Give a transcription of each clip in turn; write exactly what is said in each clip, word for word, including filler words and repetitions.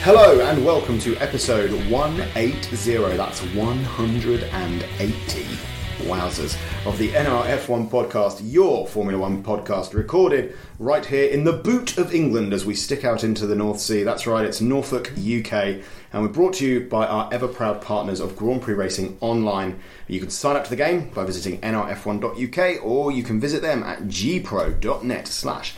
Hello and welcome to episode one eighty, that's one hundred eighty, wowzers, of the N R F one podcast, your Formula One podcast, recorded right here in the boot of England as we stick out into the North Sea. That's right, it's Norfolk, U K, and we're brought to you by our ever-proud partners of Grand Prix Racing Online. You can sign up to the game by visiting N R F one dot U K, or you can visit them at gpro.net slash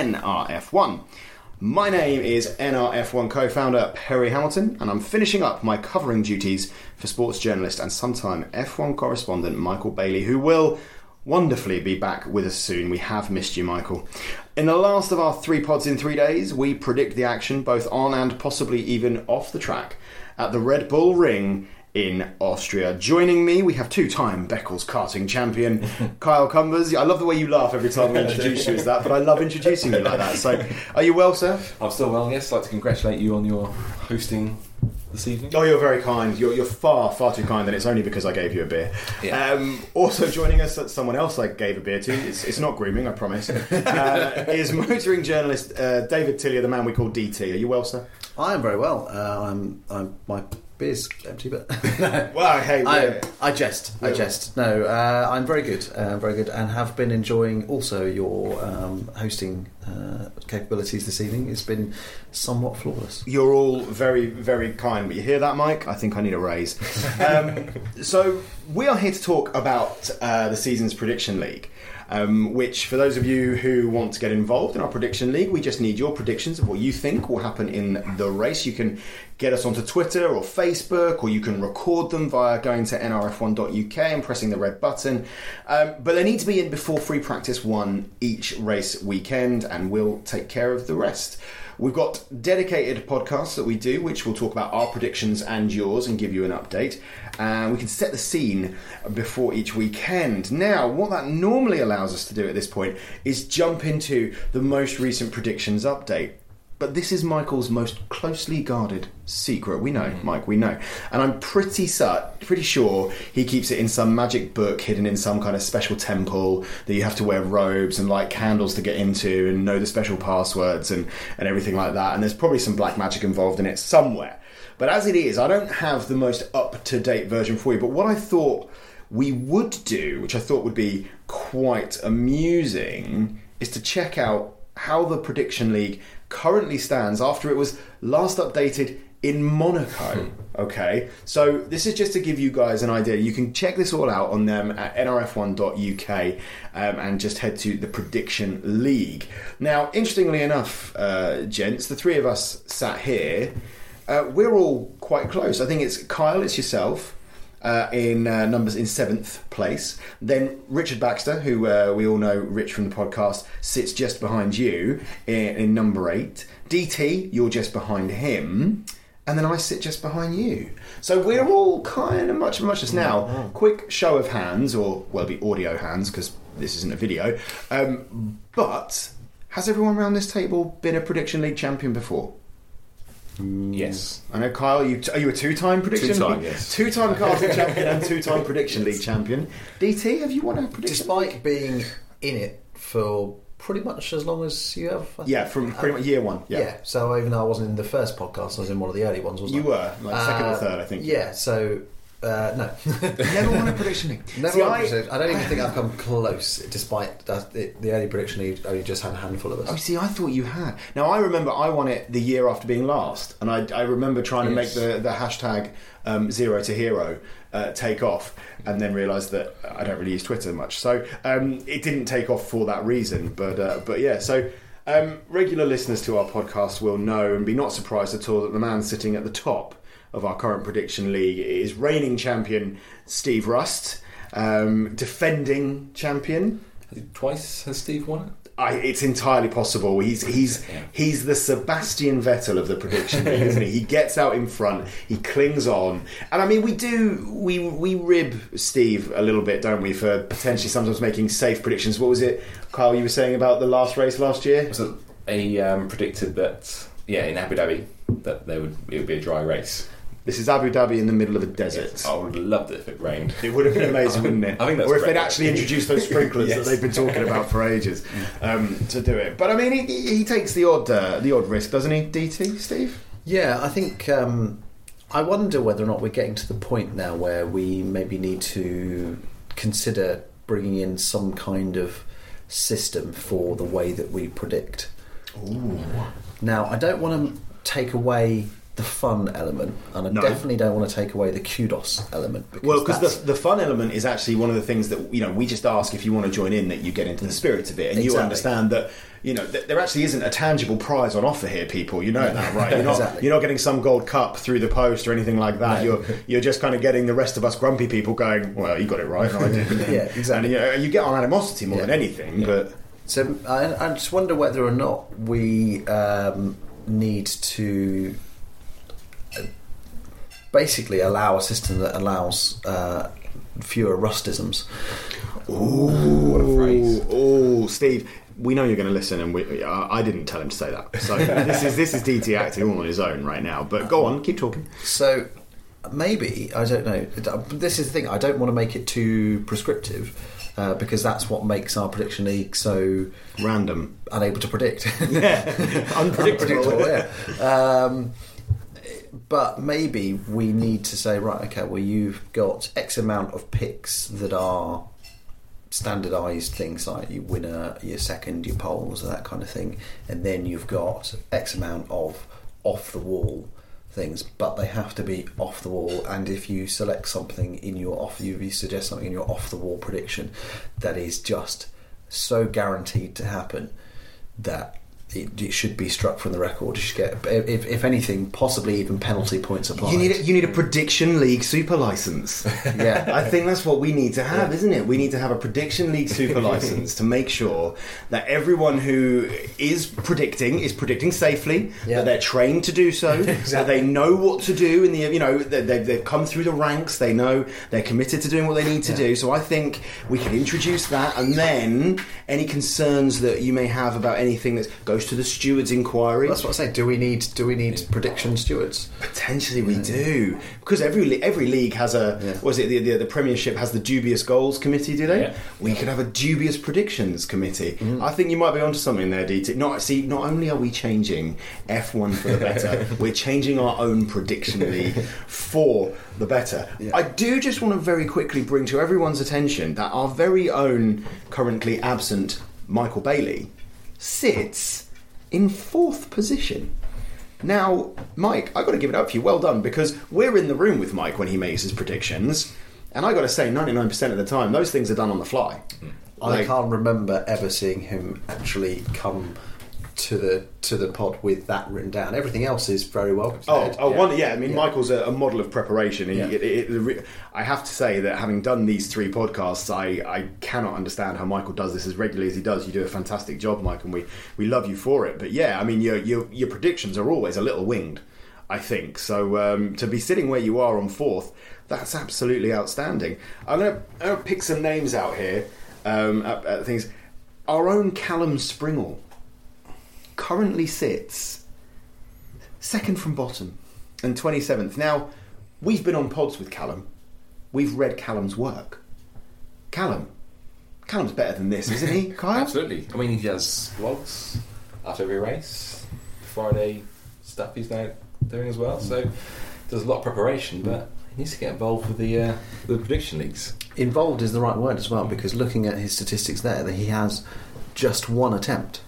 NRF1. My name is N R F one co-founder Perry Hamilton, and I'm finishing up my covering duties for sports journalist and sometime F one correspondent Michael Bailey, who will wonderfully be back with us soon. We have missed you, Michael. In the last of our three pods in three days, we predict the action both on and possibly even off the track at the Red Bull Ring in Austria. Joining me, we have two-time Beccles karting champion Kyle Cumbers. I love the way you laugh every time we introduce you as that, but I love introducing you like that. So, are you well, sir? I'm still well, yes. I'd like to congratulate you on your hosting this evening. Oh, you're very kind. You're, you're far, far too kind, and it's only because I gave you a beer. Yeah. Um, also joining us, someone else I gave a beer to, it's, it's not grooming, I promise, uh, is motoring journalist uh, David Tillier, the man we call D T. Are you well, sir? I am very well. Uh, I'm, I'm my beer's empty, but well, hey, I, I jest. I jest. No, uh, I'm very good. Uh, very good, and have been enjoying also your um, hosting uh, capabilities this evening. It's been somewhat flawless. You're all very, very kind. But you hear that, Mike? I think I need a raise. Um, so we are here to talk about uh, the season's prediction league. Um, which, for those of you who want to get involved in our prediction league, we just need your predictions of what you think will happen in the race. You can get us onto Twitter or Facebook, or you can record them via going to N R F one dot U K and pressing the red button. Um, but they need to be in before free practice one each race weekend, and we'll take care of the rest. We've got dedicated podcasts that we do, which will talk about our predictions and yours and give you an update. And we can set the scene before each weekend. Now, what that normally allows us to do at this point is jump into the most recent predictions update. But this is Michael's most closely guarded secret. We know, Mike, we know. And I'm pretty su- pretty sure he keeps it in some magic book hidden in some kind of special temple that you have to wear robes and light candles to get into and know the special passwords and, and everything like that. And there's probably some black magic involved in it somewhere. But as it is, I don't have the most up-to-date version for you. But what I thought we would do, which I thought would be quite amusing, is to check out how the Prediction League currently stands after it was last updated in Monaco. Okay, so this is just to give you guys an idea. You can check this all out on them at N R F one dot U K um, and just head to the Prediction League. Now, interestingly enough, uh, gents, the three of us sat here, uh, we're all quite close. I think it's Kyle, it's yourself, Uh, in uh, numbers in seventh place. Then Richard Baxter, who uh, we all know, Rich from the podcast, sits just behind you in, in number eight. D T, you're just behind him, and then I sit just behind you. So we're all kind of much much as now. Oh. Quick show of hands, or well, it'll be audio hands because this isn't a video. Um, but has everyone around this table been a Prediction League champion before? Yes. I know, Kyle, are you, are you a two-time Prediction Two-time, League? yes. Two-time karting champion and two-time Prediction League champion. D T, have you won a Prediction Despite League? being in it for pretty much as long as you have. I Yeah, think. from pretty much year one. Yeah. Yeah. So even though I wasn't in the first podcast, I was in one of the early ones, wasn't You I? were, like second Uh, or third, I think. Yeah. So uh, no. Never won a Prediction League. Never See, won a I- prediction league. I don't even think I've come close, despite that the, the early prediction league only just had a handful of us. Oh, see, I thought you had. Now, I remember I won it the year after being last, and I, I remember trying to Yes. make the, the hashtag um, zero to hero uh, take off, and then realised that I don't really use Twitter much, so um, it didn't take off for that reason. But uh, but yeah, so um, regular listeners to our podcast will know and be not surprised at all that the man sitting at the top of our current Prediction League is reigning champion Steve Rust, um, defending champion. Twice has Steve won it? I, it's entirely possible. He's he's Yeah. he's the Sebastian Vettel of the Prediction League, isn't he? He gets out in front, he clings on, and I mean we do we we rib Steve a little bit, don't we, for potentially sometimes making safe predictions. What was it, Kyle? You were saying about the last race last year? Was it a um, predicted that yeah in Abu Dhabi that there would it would be a dry race? This is Abu Dhabi in the middle of a desert. I would have loved it if it rained. It would have been amazing, wouldn't it? I think that's or if great. they'd actually introduced those sprinklers Yes. that they've been talking about for ages um, to do it. But I mean, he, he takes the odd uh, the odd risk, doesn't he, D T, Steve? Yeah, I think um, I wonder whether or not we're getting to the point now where we maybe need to consider bringing in some kind of system for the way that we predict. Ooh. Now, I don't want to take away the fun element, and I No. definitely don't want to take away the kudos element. Because Well, because that's- the, the fun element is actually one of the things that, you know, we just ask if you want to join in, that you get into the spirit of it, and you Exactly. understand that, you know, th- there actually isn't a tangible prize on offer here, people. You know that, right? You're not, Exactly. you're not getting some gold cup through the post or anything like that. No. You're you're just kind of getting the rest of us grumpy people going, well, you got it right, and I didn't. Yeah, exactly. And you, know, you get on animosity more Yeah. than anything, Yeah. but... So I, I just wonder whether or not we um, need to uh, basically allow a system that allows uh, fewer rustisms. Ooh, What a phrase. Oh, Steve, we know you're going to listen, and we, uh, I didn't tell him to say that. So this is this is D T acting all on his own right now. But go on, keep talking. So maybe, I don't know, this is the thing, I don't want to make it too prescriptive uh, because that's what makes our prediction league so Random, unable to predict. yeah, unpredictable. Unpredictable, yeah. Um, but maybe we need to say, right, okay, well, you've got X amount of picks that are standardised things like your winner, your second, your polls, that kind of thing, and then you've got X amount of off-the-wall things, but they have to be off the wall. And if you select something in your off, you suggest something in your off-the-wall prediction that is just so guaranteed to happen that it, it should be struck from the record. You should get, if, if anything, possibly even penalty points applied. You need a, you need a prediction league super license. Yeah. I think that's what we need to have, Yeah. isn't it? We need to have a prediction league super license to make sure that everyone who is predicting is predicting safely, Yeah. that they're trained to do so, that they know what to do in the, you know, they, they've, they've come through the ranks, they know they're committed to doing what they need to Yeah. do. So I think we can introduce that, and then any concerns that you may have about anything that goes to the stewards' inquiry. That's what I say. Do we need do we need prediction stewards? Potentially we do, because every le- every league has a Yeah. what is it the, the the Premiership has the dubious goals committee, do they? Yeah. We could have a dubious predictions committee. Mm-hmm. I think you might be onto something there, D T. Not see, not only are we changing F one for the better, we're changing our own prediction league for the better. Yeah. I do just want to very quickly bring to everyone's attention that our very own currently absent Michael Bailey sits in fourth position. Now, Mike, I got to give it up for you. Well done, because we're in the room with Mike when he makes his predictions, and I got to say, ninety-nine percent of the time, those things are done on the fly. I Like- can't remember ever seeing him actually come to the to the pod with that written down. Everything else is very well Oh, prepared. oh, Yeah. one, yeah. I mean, Yeah. Michael's a, a model of preparation. He, Yeah. it, it, the re- I have to say that having done these three podcasts, I, I cannot understand how Michael does this as regularly as he does. You do a fantastic job, Mike, and we, we love you for it. But yeah, I mean, your your, your predictions are always a little winged, I think. So um, to be sitting where you are on fourth, that's absolutely outstanding. I'm going to pick some names out here. Um, at, at things. Our own Callum Springall currently sits second from bottom and twenty-seventh. Now, we've been on pods with Callum. We've read Callum's work. Callum. Callum's better than this, isn't he, Kyle? Absolutely. I mean, he does vlogs after every race, Friday stuff he's now doing as well. So there's a lot of preparation, but he needs to get involved with the uh, the prediction leagues. Involved is the right word as well, because looking at his statistics there, that he has just one attempt.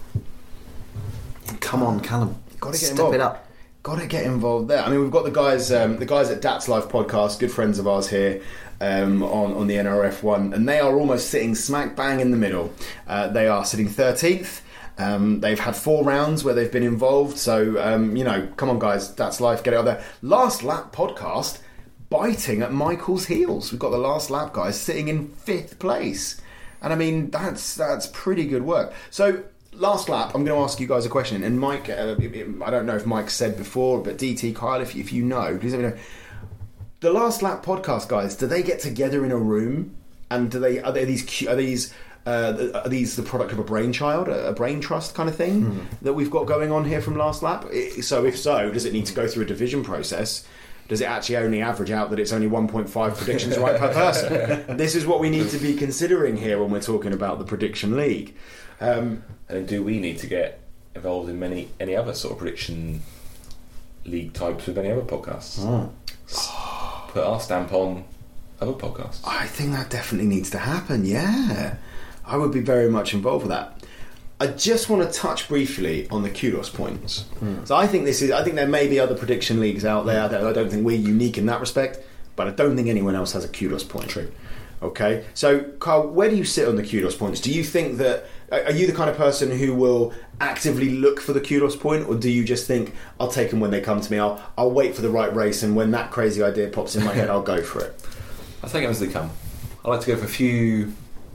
Come on, Callum. Gotta get Step involved. it up. Got to get involved there. I mean, we've got the guys, um, the guys at Dats Life Podcast, good friends of ours here um, on on the N R F one, and they are almost sitting smack bang in the middle. Uh, they are sitting thirteenth. Um, they've had four rounds where they've been involved, so um, you know, come on, guys, Dats Life, get it out there. Last Lap Podcast, biting at Michael's heels. We've got the Last Lap guys sitting in fifth place, and I mean, that's that's pretty good work. So. Last lap, I'm going to ask you guys a question. And Mike, uh, I don't know if Mike said before, but D T, Kyle, if you, if you know, please let me know. The Last Lap podcast guys, do they get together in a room? And do they are they these cu- are these uh, are these the product of a brainchild, a, a brain trust kind of thing Hmm. that we've got going on here from Last Lap? I- So if so, does it need to go through a division process? Does it actually only average out that it's only one point five predictions right per person? This is what we need to be considering here when we're talking about the prediction league. Um, And do we need to get involved in many any other sort of prediction league types with any other podcasts. Oh. Put our stamp on other podcasts. I think that definitely needs to happen, yeah. I would be very much involved with that. I just want to touch briefly on the kudos points. Mm. So I think this is. I think there may be other prediction leagues out there. I don't think we're unique in that respect, but I don't think anyone else has a kudos point. True. Okay, so Carl, where do you sit on the kudos points? Do you think that are you the kind of person who will actively look for the kudos point, or do you just think I'll take them when they come to me? I'll I'll wait for the right race, and when that crazy idea pops in my head, I'll go for it. I'll take them as they come. I like to go for a few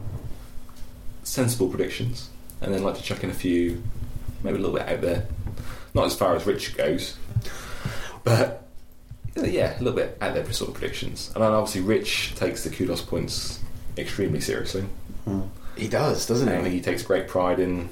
sensible predictions, and then like to chuck in a few, maybe a little bit out there. Not as far as Rich goes, but yeah, a little bit out there for sort of predictions. And then obviously Rich takes the kudos points extremely seriously. Mm. He does, doesn't he? I think he takes great pride in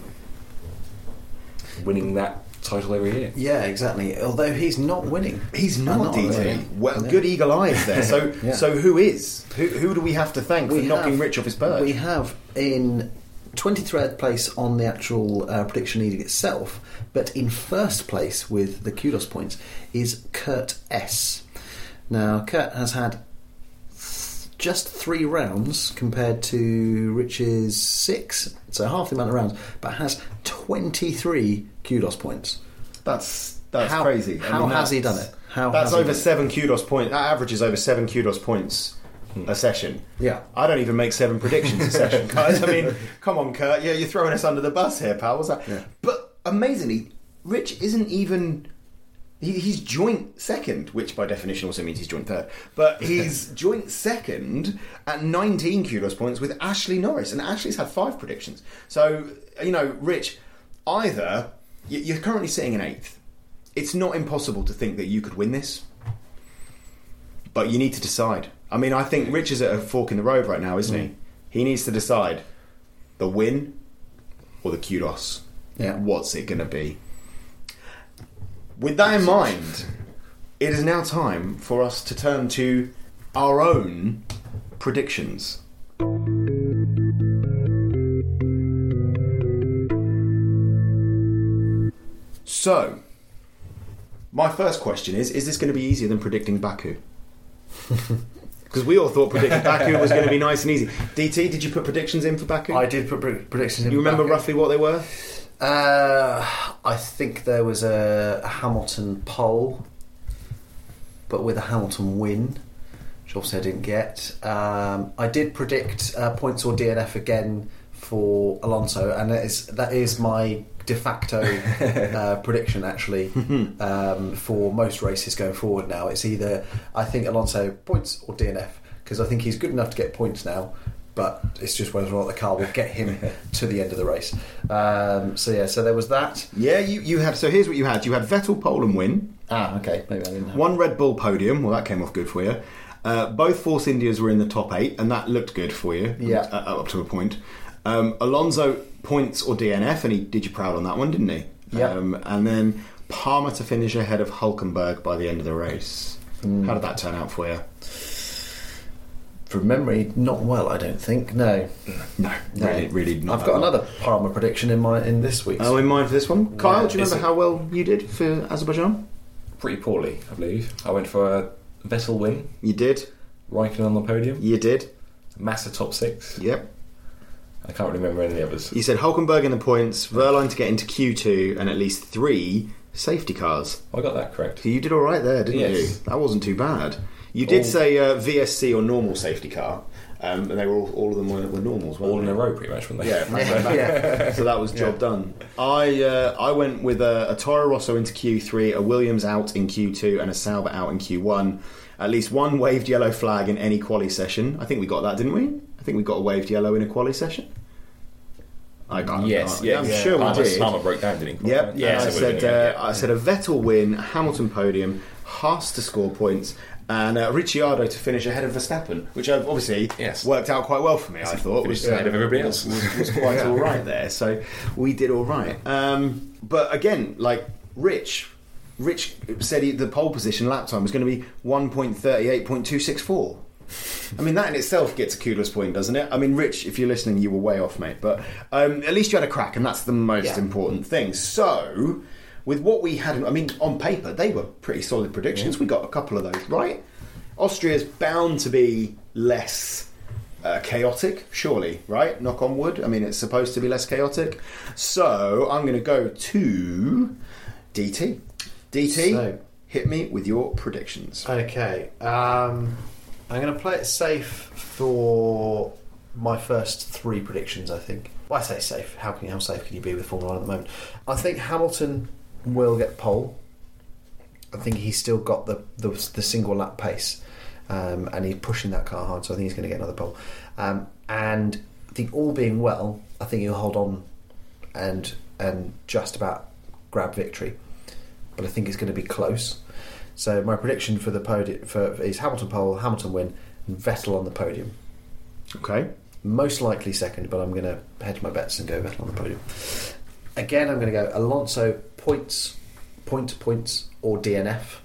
winning that title every year. Yeah, exactly. Although he's not winning. He's not, not D T. really. Well, Yeah. good eagle eyes there. So, Yeah. so who is? Who, who do we have to thank We for knocking have- Rich off his perch? We have in twenty-third place on the actual uh, prediction league itself, but in first place with the kudos points is Kurt S. Now, Kurt has had th- just three rounds compared to Rich's six, so half the amount of rounds, but has twenty-three kudos points. That's that's How- crazy. I how mean, has he that's- done it? How that's has he over done it? seven kudos points. That averages over seven kudos points a session. Yeah. I don't even make seven predictions a session, guys. I mean, come on, Kurt. Yeah, you're throwing us under the bus here, pal. What's that? Yeah. But amazingly, Rich isn't even. He, he's joint second, which by definition also means he's joint third. But he's joint second at nineteen kudos points with Ashley Norris, and Ashley's had five predictions. So you know, Rich, either you- you're currently sitting in eighth. It's not impossible to think that you could win this, but you need to decide. I mean, I think Rich is at a fork in the road right now, isn't Mm. he? He needs to decide the win or the kudos. Yeah. What's it going to be? With that in mind, it is now time for us to turn to our own predictions. So, my first question is, is this going to be easier than predicting Baku? Because we all thought predicting Baku was going to be nice and easy. D T, did you put predictions in for Baku? I did put pre- predictions in. You remember Baku. roughly what they were? Uh, I think there was a, a Hamilton pole, but with a Hamilton win, which obviously I didn't get. Um, I did predict uh, points or D N F again for Alonso, and that is that is my de facto uh, prediction actually um, for most races going forward now. It's either I think Alonso points or D N F, because I think he's good enough to get points now. But it's just whether or not the car will get him to the end of the race. Um, so yeah, so there was that. Yeah, you, you had. So here's what you had. You had Vettel pole and win. Ah, okay, maybe I didn't have One Red Bull podium. Well, that came off good for you. Uh, both Force Indias were in the top eight, and that looked good for you. Yeah. Uh, up to a point. Um, Alonso points or D N F, and he did you proud on that one, didn't he? Yeah. Um, and then Palmer to finish ahead of Hulkenberg by the end of the race. Mm. How did that turn out for you? From memory, not well, I don't think. No, No, No. really, really. Not I've that got well. another Palmer prediction in my in this week's. Oh, in mind for this one, Kyle. Yeah, do you is remember it- how well you did for Azerbaijan? Pretty poorly, I believe. I went for a Vettel win, You did. Raikkonen on the podium, You did. Massa top six. Yep. I can't remember any of the others. You said Hulkenberg in the points, Verline to get into Q two, and at least three safety cars. I got that correct. So you did all right there, didn't Yes. you? That wasn't too bad. You did All- say uh, V S C or normal safety car, um, and they were all, all of them were, were normals, weren't All in they? a row, pretty much, weren't they? Yeah, yeah, yeah. so that was job Yeah. done. I uh, I went with a, a Toro Rosso into Q three, a Williams out in Q two, and a Sauber out in Q one. At least one waved yellow flag in any quali session. I think we got that, didn't we? I think we got a waved yellow in a quali session. I can't. Yes, I, yeah, I'm yeah. sure we Palmer, did. Palmer broke down, didn't he? Yep. Yeah, And I so we're said doing uh, it, yeah. I said a Vettel win, Hamilton podium, Haas to score points, and uh, Ricciardo to finish ahead of Verstappen, which uh, obviously Yes. worked out quite well for me. I thought Finished was, ahead of everybody else. was, was, was quite all right there. So we did all right. Um, but again, like Rich, Rich said he, the pole position lap time was going to be one point three eight point two six four. I mean, that in itself gets a kudos point, doesn't it? I mean, Rich, if you're listening, you were way off, mate. But um, at least you had a crack, and that's the most Yeah. important thing. So, with what we had, I mean, on paper, they were pretty solid predictions. Yeah. We got a couple of those right. Austria's bound to be less uh, chaotic, surely, right? Knock on wood. I mean, it's supposed to be less chaotic. So I'm going to go to D T. D T, so, hit me with your predictions. Okay. Um, I'm going to play it safe for my first three predictions, I think. Well, I say safe. How can you, how safe can you be with Formula One at the moment? I think Hamilton will get pole. I think he's still got the the, the single lap pace, um, and he's pushing that car hard. So I think he's going to get another pole. Um, and I think all being well, I think he'll hold on and and just about grab victory. But I think it's going to be close. So my prediction for the podium for is Hamilton pole, Hamilton win, and Vettel on the podium. Okay. Most likely second, but I'm going to hedge my bets and go Vettel on the podium. Again, I'm going to go Alonso points, point points, or D N F.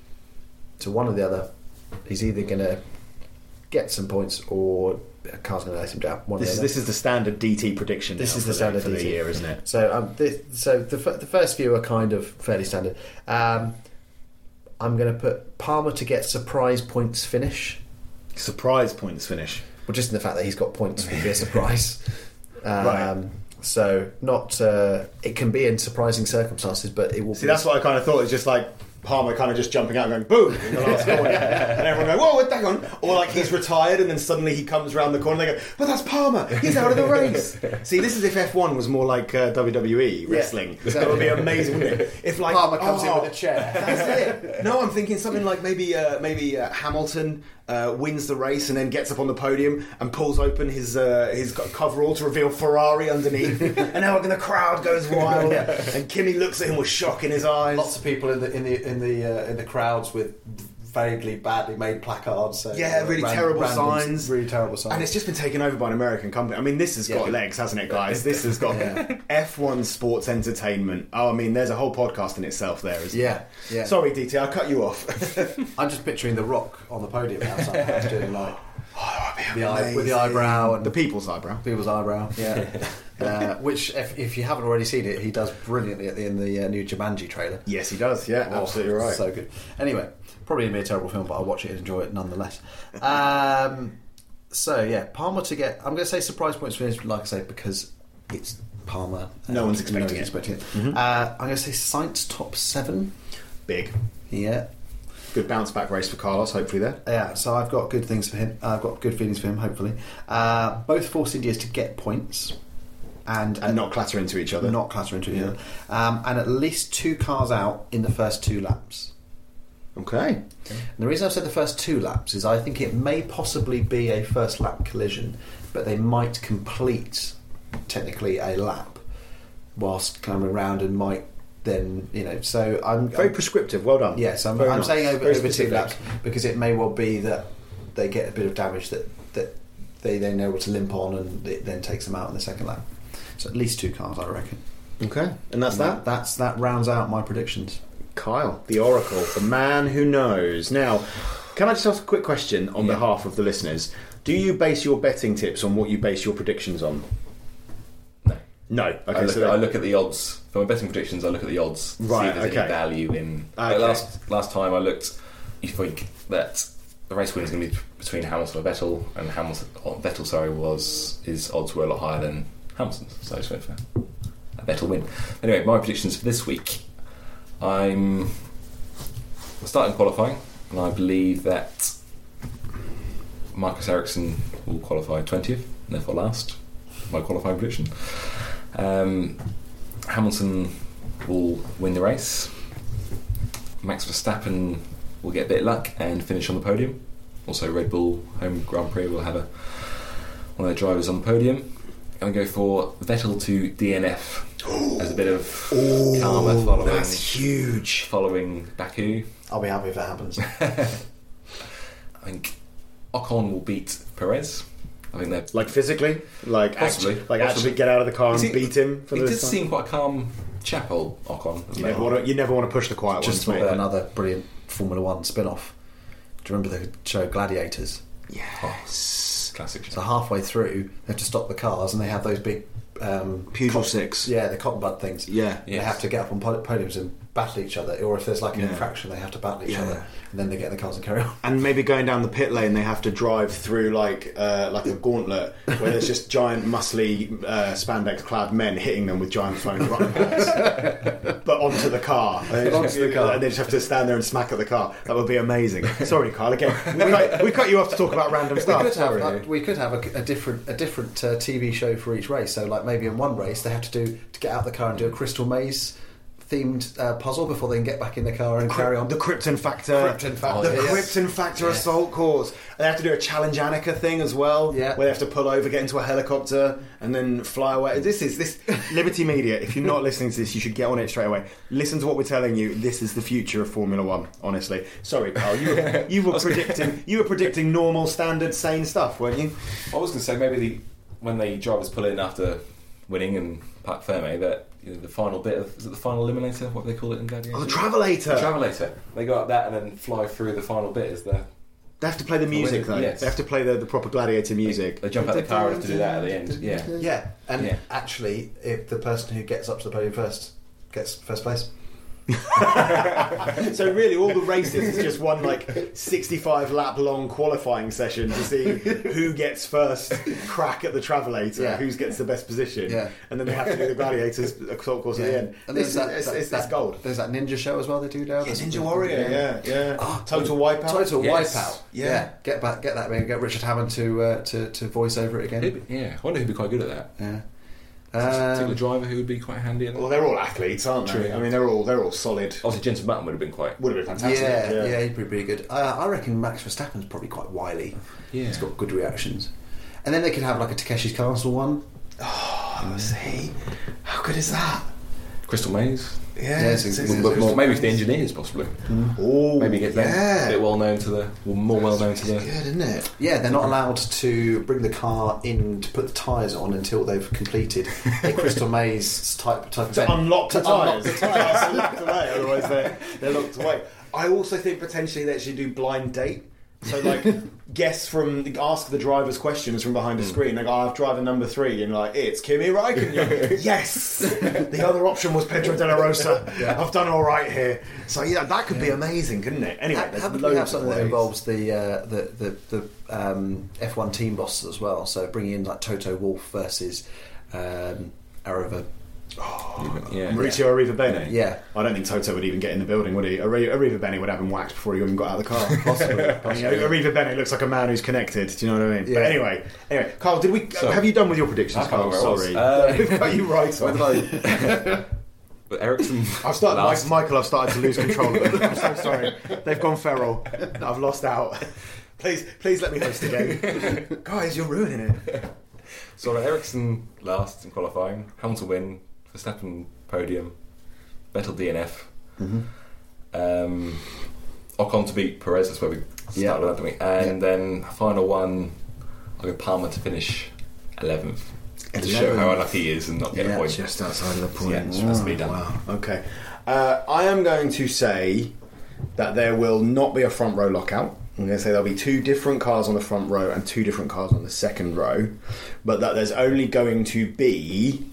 So one or the other. He's either going to get some points or a car's going to let him down. One this is this is the standard D T prediction. This is the the standard for D T the year, isn't it? So um, this, so the the first few are kind of fairly standard. Um, I'm going to put Palmer to get surprise points finish. Surprise points finish. Well, just in the fact that he's got points would be a surprise. Um, right. So not uh, it can be in surprising circumstances, but it will. See, be that's what I kind of thought. It's just like Palmer kind of just jumping out and going boom in the last corner, and everyone going, whoa, hang on, or like he's retired and then suddenly he comes around the corner and they go, but that's Palmer, he's out of the race. See, this is if F one was more like uh, W W E wrestling. Yeah, that would be amazing, wouldn't it? If like Palmer comes oh, in with a chair. That's it. No, I'm thinking something like maybe uh, maybe uh, Hamilton uh, wins the race and then gets up on the podium and pulls open his uh, his coverall to reveal Ferrari underneath, and now the crowd goes wild, and Kimi looks at him with shock in his eyes. Lots of people in the in the in the uh, in the crowds with vaguely badly made placards. So, yeah, uh, really ran, terrible random, signs. Really terrible signs. And it's just been taken over by an American company. I mean, this has got yeah. legs, hasn't it, guys? This has got yeah. F one sports entertainment. Oh, I mean, there's a whole podcast in itself there, isn't yeah, there? Yeah. Sorry, D T, I cut you off. I'm just picturing The Rock on the podium now, somehow, doing like oh, the eye, with the eyebrow and the people's eyebrow. People's eyebrow, yeah. uh, which, if, if you haven't already seen it, he does brilliantly at the in the uh, new Jumanji trailer. Yes, he does. Yeah, oh, absolutely right. So good. Anyway, probably gonna be a terrible film, but I'll watch it and enjoy it nonetheless. Um, so yeah, Palmer to get. I'm going to say surprise points finish, like I say, because it's Palmer. No one's expecting no one's it. Expecting it. Mm-hmm. Uh, I'm going to say Sainz top seven. Big. Yeah. Good bounce back race for Carlos, hopefully there. Yeah, so I've got good things for him. I've got good feelings for him, hopefully. Uh, both Force Indias to get points. And, and not clatter into each other. Not clatter into each yeah. other. Um, and at least two cars out in the first two laps. Okay. And the reason I've said the first two laps is I think it may possibly be a first lap collision, but they might complete technically a lap whilst coming around and might then, you know, so I'm very I'm, prescriptive. Well done. Yes, I'm, Very I'm nice. saying over, Very over two specific. laps because it may well be that they get a bit of damage that, that they then know what to limp on and it then takes them out in the second lap. So at least two cars, I reckon. Okay, and that's and that? that. That's that rounds out my predictions. Kyle, the Oracle, the man who knows. Now, can I just ask a quick question on Yeah. behalf of the listeners? Do you base your betting tips on what you base your predictions on? No. No. I, Okay, look, so I look at the odds. For my betting predictions, I look at the odds. Right, See if there's okay. any value in. Okay. Like last last time I looked, you think that the race win is going to be between Hamilton and Vettel, and Hamilton, oh, Vettel, sorry, was his odds were a lot higher than Hamilton's, so I just went for a Vettel win. Anyway, my predictions for this week. I'm starting qualifying, and I believe that Marcus Ericsson will qualify twentieth, and therefore last. My qualifying prediction. Um, Hamilton will win the race. Max Verstappen will get a bit of luck and finish on the podium. Also, Red Bull Home Grand Prix will have a one of their drivers on the podium. I'm going to go for Vettel to D N F as a bit of Ooh, karma following. That's huge. Following Baku. I'll be happy if that happens. I think Ocon will beat Perez. I think they're Like physically? Like Possibly. Actually, like Possibly. actually get out of the car and Is he- beat him for He the did time? seem quite a calm chap, old Ocon. You wasn't never, he? want to, you never want to push the quiet Just ones, thought mate. another brilliant Formula One spin-off. Do you remember the show Gladiators? Yes. Classic. So halfway through, they have to stop the cars, and they have those big um, Pugil cotton- six. Yeah, the cotton bud things. Yeah. They Yes. have to get up on pod- podiums and battle each other, or if there's like an Yeah. infraction, they have to battle each Yeah. other, and then they get in the cars and carry on. And maybe going down the pit lane, they have to drive through like uh, like a gauntlet where there's just giant, muscly, uh, spandex-clad men hitting them with giant foam running pads, but onto the car. And they just, Onto the car. and they just have to stand there and smack at the car. That would be amazing. Sorry, Carl. Again, we cut, we cut you off to talk about random We stuff. could have Sorry. like, we could have a, a different a different uh, T V show for each race. So like maybe in one race they have to do to get out of the car and do a Crystal Maze themed uh, puzzle before they can get back in the car and carry on. The Krypton Factor. Krypton Factor, The yes. Krypton Factor Yes. assault course. And they have to do a Challenge Annika thing as well, Yeah. where they have to pull over, get into a helicopter, and then fly away. This is this Liberty Media. If you're not listening to this, you should get on it straight away. Listen to what we're telling you. This is the future of Formula One. Honestly, sorry, Carl. You were, you were predicting you were predicting normal, standard, sane stuff, weren't you? I was going to say maybe the, when the drivers pull in after winning and Parc Ferme, that you know, the final bit of is it the final eliminator? What do they call it in Gladiator? Oh, the Travelator. The Travelator. They go up that and then fly through the final bit. Is the They have to play the music though. Yes. They have to play the, the proper Gladiator music. they jump out the car and have to do that at the end. Yeah. Yeah, and Yeah. actually, if the person who gets up to the podium first gets first place. So really, all the races is just one like sixty-five lap long qualifying session to see who gets first crack at the Travelator, Yeah. who gets the best position, Yeah. and then they have to do the Gladiators assault course at the end. And This there's is that, it's, that, it's, that it's gold. There's that ninja show as well. They do now. Yeah, There's- Ninja Warrior, yeah, yeah. Oh, Total Wipeout. Total Yes. Wipeout. Yeah. Yeah. Get back, get that. Maybe get Richard Hammond to uh, to to voice over it again. Who'd be- yeah. I wonder who'd be quite good at that. Yeah. Particular Um, driver who would be quite handy at that. Well, they're all athletes, aren't they? True. I mean, they're all they're all solid. Obviously, Jensen Button would have been quite. Would have been fantastic. yeah, yeah, he'd be pretty good. Uh, I reckon Max Verstappen's probably quite wily. Yeah. He's got good reactions. And then they could have like a Takeshi's Castle one. Oh, see, how good is that? Crystal Maze. Yeah, Yeah, it's- it's- it's- it's- But it's- more, maybe for the engineers, possibly. Oh, Maybe get them yeah. a bit well known to the, well, more well known to It's the. good, isn't it? Yeah, they're not allowed to bring the car in to put the tyres on until they've completed a Crystal Maze type type of To event. unlock the To unlock tyres. the The tyres are locked away, otherwise they're, they're locked away. I also think potentially they should do blind date. So, like, guess from ask the drivers questions from behind a screen. Like, oh, I've driver number three, and like, it's Kimi Raikkonen. Yes, the other option was Pedro De La Rosa. I've done all right here. So yeah, that could be amazing, couldn't it? Anyway, How, there's how could we loads have of something that ways. involves the uh, the the, the um, F one team bosses as well? So bringing in like Toto Wolff versus um, Areva. Yeah. Mauricio Arriva Bene. Yeah. I don't think Toto would even get in the building, would he? Arri- Arriva Bene would have him waxed before he even got out of the car. Possibly. I mean, Arriva Bene looks like a man who's connected. Do you know what I mean? Yeah. But anyway, anyway, Carl, did we? So- have you done with your predictions, I can't Carl? remember where I Sorry, was. we've got you right on. But Ericsson. I've started, last. Mike, Michael. I've started to lose control of them. I'm so sorry. They've gone feral. I've lost out. Please, please let me host again, guys. You're ruining it. So Ericsson last in qualifying, Hamilton win, Verstappen podium, Vettel D N F, Mm-hmm. um, Ocon to beat Perez. That's where we started Yeah. with that, didn't we? And then final one, I'll go Palmer to finish eleventh to show how unlucky he is and not get Yeah, a point. Just outside of the point. Yeah, it has to be done. Wow. Okay. Uh, I am going to say that there will not be a front row lockout. I'm going to say there'll be two different cars on the front row and two different cars on the second row, but that there's only going to be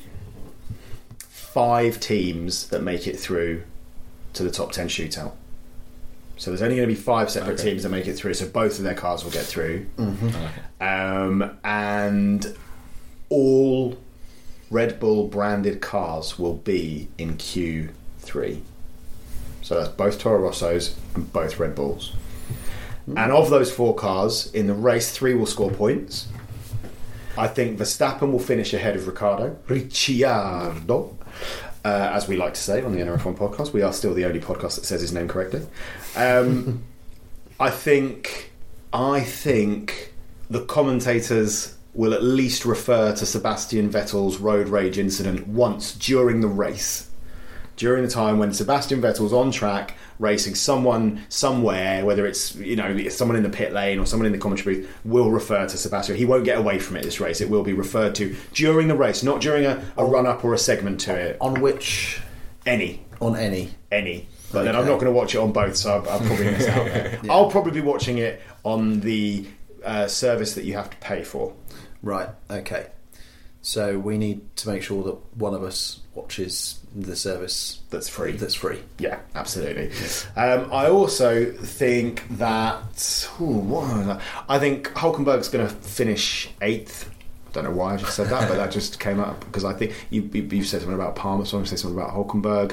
five teams that make it through to the top ten shootout. So there's only going to be five separate Okay. teams that make it through, so both of their cars will get through. Mm-hmm. Um, and all Red Bull branded cars will be in Q three. So that's both Toro Rossos and both Red Bulls. And of those four cars, in the race, three will score points. I think Verstappen will finish ahead of Ricciardo. Ricciardo, uh, as we like to say on the N R F one podcast. We are still the only podcast that says his name correctly. Um, I think, I think the commentators will at least refer to Sebastian Vettel's road rage incident once during the race. During the time when Sebastian Vettel's on track racing, someone somewhere, whether it's you know someone in the pit lane or someone in the commentary booth, will refer to Sebastian. He won't get away from it this race. It will be referred to during the race, not during a, a run up or a segment to it. On which? Any, On any. any. But then I'm Okay. not going to watch it on both, so I'll, I'll probably miss out. Yeah. I'll probably be watching it on the uh, service that you have to pay for. Right. Okay. So we need to make sure that one of us watches the service That's free. that's free. Yeah, absolutely. Um, I also think that ooh, what was that? I think Hulkenberg's going to finish eighth. Don't know why I just said that, but that just came up because I think you, you, you said something about Palmer, so I'm going to say something about Hulkenberg.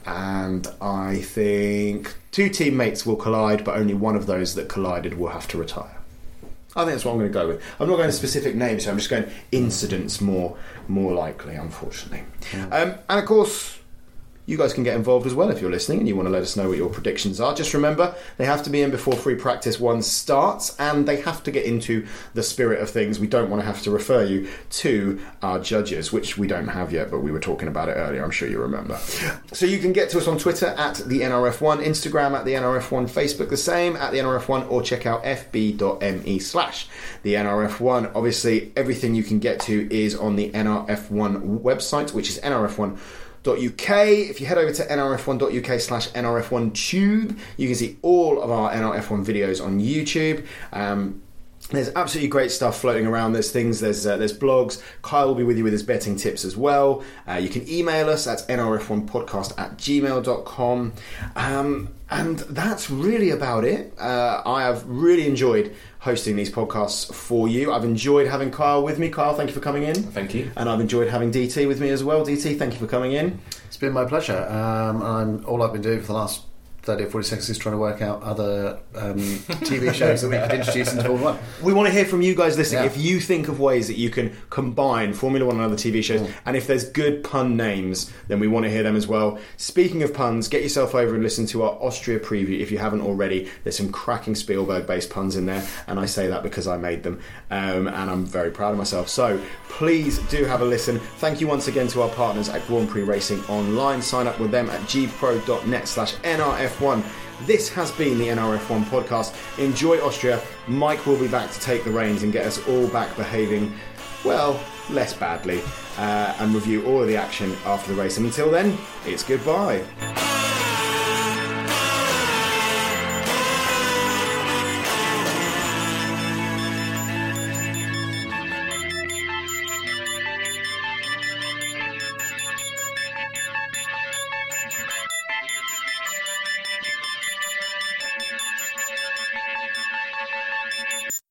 And I think two teammates will collide, but only one of those that collided will have to retire. I think that's what I'm going to go with. I'm not going to specific names, so I'm just going incidents more more likely, unfortunately. Yeah. Um, and of course, you guys can get involved as well if you're listening and you want to let us know what your predictions are. Just remember, they have to be in before free practice one starts, and they have to get into the spirit of things. We don't want to have to refer you to our judges, which we don't have yet, but we were talking about it earlier. I'm sure you remember. So you can get to us on Twitter at the N R F one, Instagram at the N R F one, Facebook the same at the N R F one, or check out fb.me slash the N R F one. Obviously, everything you can get to is on the N R F one website, which is N R F one dot U K. If you head over to N R F one dot U K slash N R F one tube, you can see all of our N R F one videos on YouTube. Um, there's absolutely great stuff floating around. There's things, there's uh, there's blogs. Kyle will be with you with his betting tips as well. Uh, you can email us at N R F one podcast at gmail dot com. Um, and that's really about it. Uh, I have really enjoyed hosting these podcasts for you. I've enjoyed having Kyle with me. Kyle, thank you for coming in. Thank you. And I've enjoyed having D T with me as well. D T, thank you for coming in. It's been my pleasure. Um, I'm all I've been doing for the last thirty or forty seconds is trying to work out other um, T V shows that we could introduce into Formula One. We want to hear from you guys listening. Yeah. If you think of ways that you can combine Formula One and other T V shows, Mm. and if there's good pun names, then we want to hear them as well. Speaking of puns, get yourself over and listen to our Austria preview if you haven't already. There's some cracking Spielberg-based puns in there, and I say that because I made them, um, and I'm very proud of myself. So please do have a listen. Thank you once again to our partners at Grand Prix Racing Online. Sign up with them at gpro.net slash NRF1. This has been the N R F one podcast. Enjoy Austria. Mike will be back to take the reins and get us all back behaving, well, less badly, uh, and review all of the action after the race. And until then, it's goodbye.